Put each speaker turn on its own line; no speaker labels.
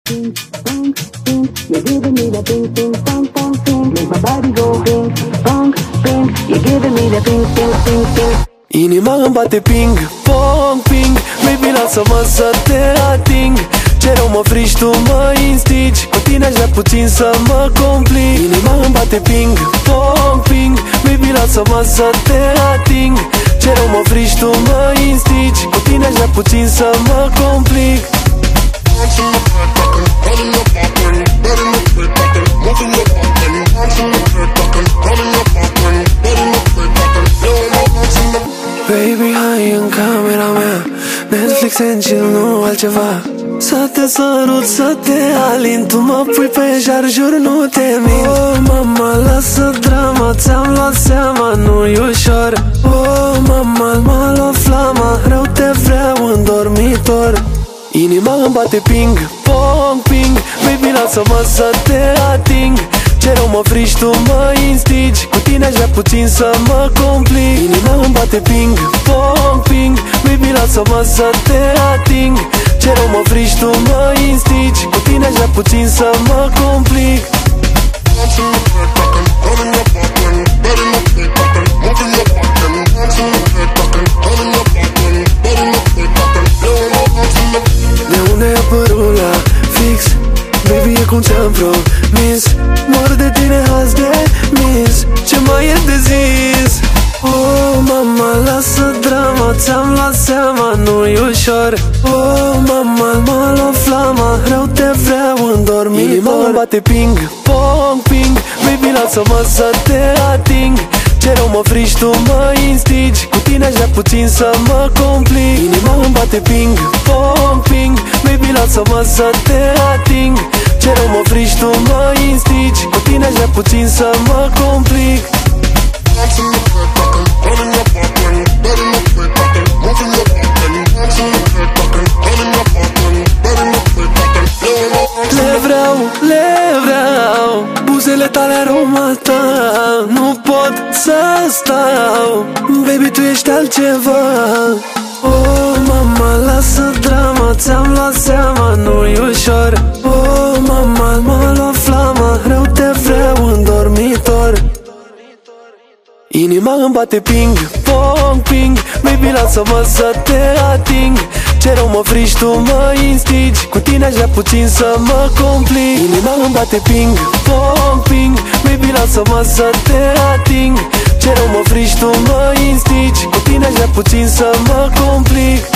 Ping, pong, ping, you're giving me that ping, ping, pong, pong, ping. Make my body go ping, pong, ping, you're giving me that ping, ping, ping, ping.
Inima îmi bate ping, pong, ping. Baby, lasă-mă să te ating. Ce rău mă frici, tu mă instigi. Cu tine aș vrea puțin să mă complic. Inima îmi bate ping, pong, ping. Baby, lasă-mă să te ating. Ce rău mă frici, tu mă instigi. Cu tine aș vrea puțin să mă complic. Baby, hai în camera mea, Netflix and chill, nu altceva. Să te sărut, să te alin, tu mă pui pe jar, jur, nu te mint. Oh, mama, lasă drama, ți-am luat seama, nu-i ușor. Oh, mama, m-a luat flama, rău te vreau în dormitor. Inima îmi bate ping, pong, ping. Baby, lasă-mă să te ating. Ce rău mă frici, tu mă instigi. Cu tine aș vrea puțin să mă complic. Inima îmi bate ping, pong, ping. Baby, lasă-mă să te ating. Ce rău mă frici, tu mă instigi. Cu tine aș vrea puțin să mă complic. De unde ai apărut la fix? Baby, e cum ți-am promis. Mor de tine azi de mis. Ce mai e de zis? Oh, mama, lasă drama, ți-am luat seama, nu-i ușor. Oh, mama, m-a luat flama, rău te vreau în dormitor. Inima îmi bate ping, pong, ping. Baby, lasă-mă să te ating. Ce rău mă frici, tu mă instigi. Cu tine aș vrea puțin să mă complic. Inima îmi bate ping, pong, ping. Baby, lasă-mă să te ating. Ce rău mă frici, tu mă instigi. Cu tine aș vrea puțin să mă complic. Le vreau buzele tale, aromata. Nu pot să stau. Baby, tu ești altceva. Oh, mama, lasă drama, ți-am luat seama, nu-i ușor. Oh, mama, m-a luat flama, rău te vreau în dormitor. Inima îmi bate ping, pong, ping. Baby, lasă-mă să te ating. Ce rău mă frici, tu mă instigi. Cu tine aș vrea puțin să mă complic. Inima îmi bate ping, pong, ping. Baby, lasă-mă să te ating. Ce rău mă frici, tu mă instigi. Cu tine aș vrea puțin să mă complic.